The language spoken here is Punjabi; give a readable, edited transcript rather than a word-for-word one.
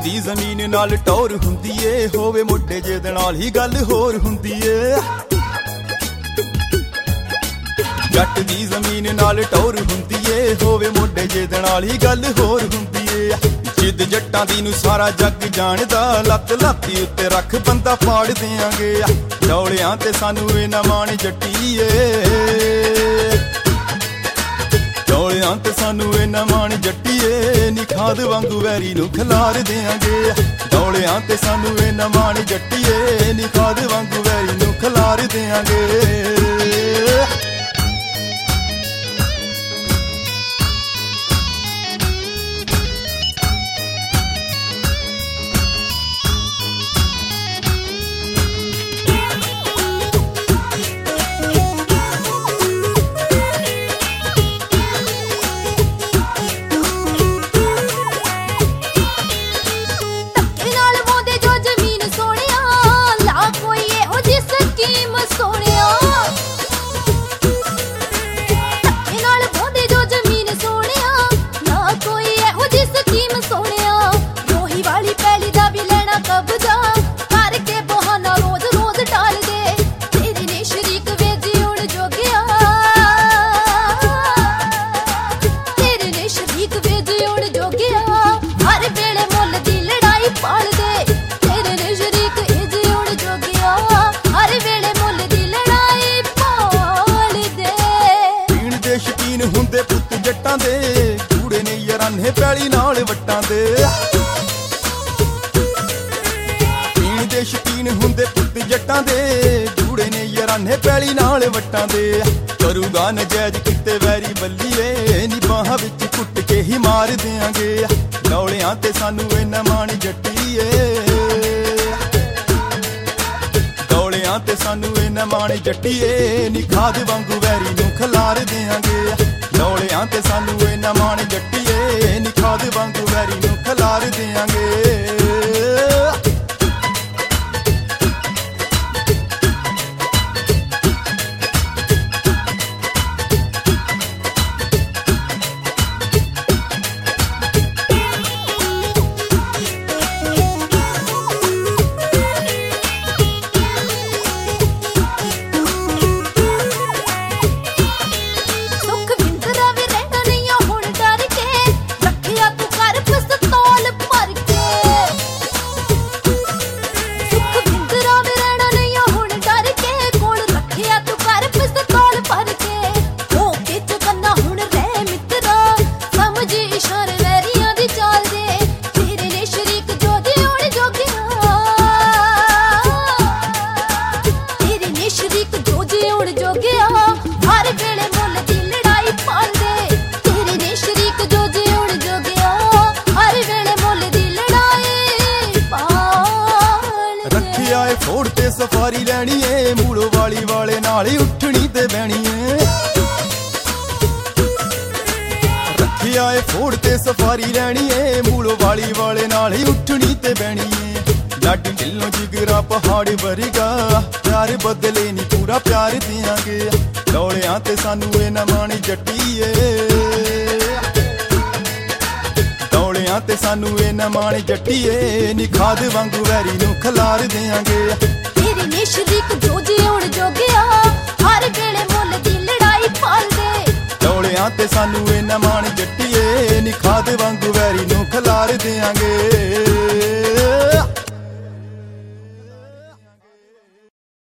ਦੀ ਜ਼ਮੀਨ ਨਾਲ ਟੌਰ ਹੁੰਦੀ ਏ, ਹੋਵੇ ਮੋਢੇ ਜੇ ਦੇ ਨਾਲ ਹੀ ਗੱਲ ਹੋਰ ਹੁੰਦੀ ਏ। ਜੱਟ ਦੀ ਜ਼ਮੀਨ ਨਾਲ ਟੌਰ ਹੁੰਦੀ ਏ, ਹੋਵੇ ਮੋਢੇ ਜੇ ਦੇ ਨਾਲ ਹੀ ਗੱਲ ਹੋਰ ਹੁੰਦੀ ਏ। ਜਿੱਦ ਜੱਟਾਂ ਦੀ ਨੂੰ ਸਾਰਾ ਜੱਗ ਜਾਣਦਾ, ਲੱਤ ਲਾਤੀ ਉੱਤੇ ਰੱਖ ਬੰਦਾ ਪਾੜ ਦਿਆਂਗੇ। ਡੌਲਿਆਂ ਤੇ ਸਾਨੂੰ ਇਹ ਨਾ ਮਾਣ ਜੱਟੀਏ, ਡੌਲਿਆਂ ਤੇ ਸਾਨੂੰ ਇਹ ਨਾ ਮਾਣ ਜੱਟੀਏ। ਨੀ ਖਾਦ ਵਾਂਗੂ ਵੈਰੀ ਨੂੰ ਖਿਲਾਰ ਦਿਆਂਗੇ। ਡੌਲਿਆਂ ਤੇ ਸਾਨੂੰ ਇਹ ਨਾ ਮਾਣ ਜੱਟੀਏ, ਨੀ ਖਾਦ ਵਾਂਗੂ ਵੈਰੀ ਨੂੰ ਖਿਲਾਰ ਦਿਆਂਗੇ। ਹੁੰਦੇ ਪੁੱਤ ਜੱਟਾਂ ਦੇ, ਕੂੜੇ ਨੇ ਯਾਰਾਨੇ ਪੈਲੀ ਨਾਲ ਵੱਟਾਂ ਦੇ। ਪੀਣ ਦੇ ਸ਼ਕੀਨ ਹੁੰਦੇ ਪੁੱਤ ਜੱਟਾਂ ਦੇ, ਕੂੜੇ ਨੇ ਯਾਰਾਨੇ ਪੈਲੀ ਨਾਲ ਵੱਟਾਂ ਦੇ। ਕਰੂਗਾ ਨਜਾਇਜ਼ ਕਿਤੇ ਵੈਰੀ ਬੱਲੀਏ, ਨੀ ਬਾਹਾਂ ਵਿੱਚ ਕੁੱਟ ਕੇ ਹੀ ਮਾਰ ਦਿਆਂਗੇ। ਡੌਲਿਆਂ ਤੇ ਸਾਨੂੰ ਇਹਨਾਂ ਮਾਣ ਜੱਟੀਏ, ਡੌਲਿਆਂ ਤੇ ਸਾਨੂੰ ਇਹਨਾਂ ਮਾਣ ਜੱਟੀਏ। ਨੀ ਖਾਦ ਵਾਂਗੂ ਵੈਰੀ ਨੂੰ ਖਿਲਾਰ ਦਿਆਂਗੇ। ਡੌਲਿਆਂ ਤੇ ਸਾਨੂੰ ਇਹਨਾਂ ਮਾਣ ਜੱਟੀਏ, ਨੀ ਖਾਦ ਵਾਂਗੂ ਵੈਰੀ ਨੂੰ ਖਿਲਾਰ ਦਿਆਂਗੇ। ਫੋੜ ਤੇ ਸਫਾਰੀ ਲੈਣੀ ਏ, ਮੂਲੋ ਵਾਲੀ ਵਾਲੇ ਨਾਲ ਹੀ ਉੱਠਣੀ ਤੇ ਬਹਿਣੀ ਏ। ਰੱਖਿਆ ਏ ਫੋੜ ਤੇ ਸਫਾਰੀ ਲੈਣੀ ਏ, ਮੂਲੋ ਵਾਲੀ ਵਾਲੇ ਨਾਲ ਹੀ ਉੱਠਣੀ ਤੇ ਬਹਿਣੀ ਏ। ਲੱਡ ਢਿੱਲੋਂ ਜਿਗਰਾ ਪਹਾੜ ਵਰਗਾ, ਪਿਆਰ ਬਦਲੇ ਨੀ ਪੂਰਾ ਪਿਆਰ ਦਿਆਂਗੇ। ਡੌਲਿਆਂ ਤੇ ਸਾਨੂੰ ਇਹ ਨਾ ਮਾਣ ਜੱਟੀਏ, ਡੌਲਿਆਂ ਤੇ ਸਾਨੂੰ ਇਹ ਨਾ ਮਾਣ ਜੱਟੀਏ। ਨੀ ਖਾਦ ਵਾਂਗੂ ਵੈਰੀ ਨੂੰ ਖਿਲਾਰ ਦਿਆਂਗੇ। ਤੇਰੇ ਨੇ ਸ਼ਰੀਕ ਜੋ ਜਿਉਣ ਜੋਗਿਆ, ਹਰ ਵੇਲੇ ਮੁੱਲ ਦੀ ਲੜਾਈ ਪਾਲਦੇ। ਡੌਲਿਆਂ ਤੇ ਸਾਨੂੰ ਇਹ ਨਾ ਮਾਣ ਜੱਟੀਏ, ਨੀ ਖਾਦ ਵਾਂਗੂ ਵੈਰੀ ਨੂੰ ਖਿਲਾਰ ਦਿਆਂਗੇ।